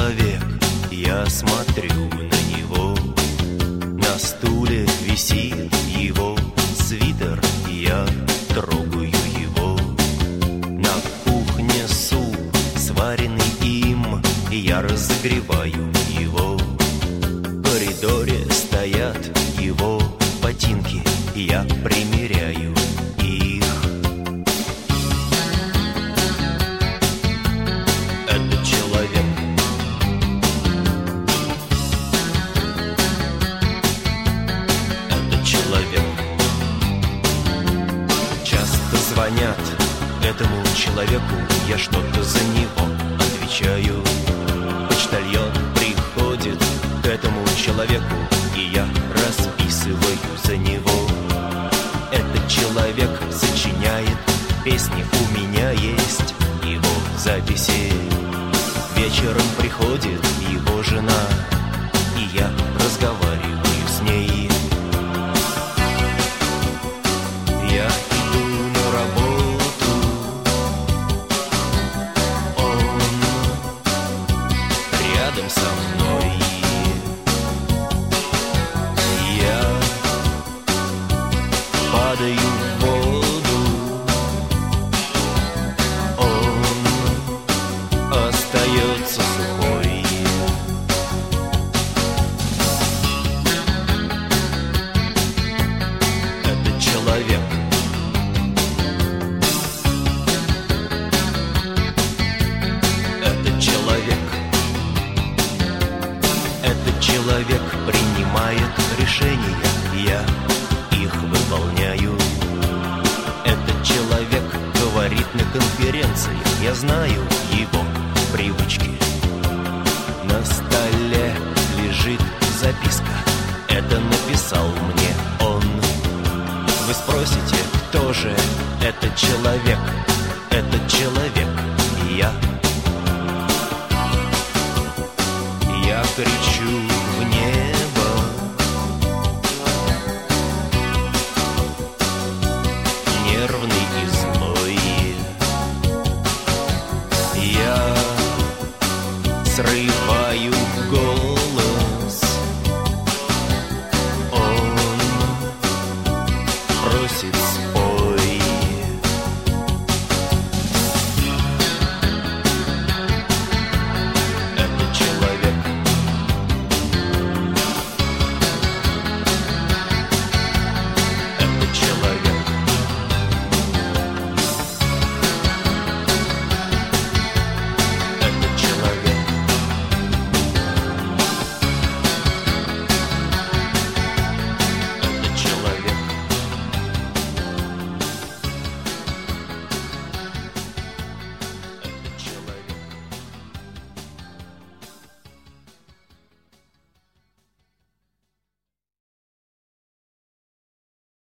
человек, я смотрю на него. На стуле висит его свитер, я трогаю его. На кухне суп, сваренный им, я разогреваю его. В коридоре стоят его ботинки, я примеряю их. Это человек. Это человек. Часто звонят этому человеку, я что-то за него отвечаю. Почтальон приходит к этому человеку, и я расписываю за него. Этот человек сочиняет песни, у меня есть его записи. Вечером приходит его жена, и я разговариваю с ней. Я иду на работу, он рядом со мной. Я падаю в воду, он остается сухой. Это человек. Это человек. Этот человек принимает решения, я их выполняю. Этот человек говорит на конференции, я знаю его привычки. На столе лежит записка, это написал мне он. Вы спросите, кто же этот человек? Этот человек я. Я кричу в небо, нервный и злой. Я срываю голос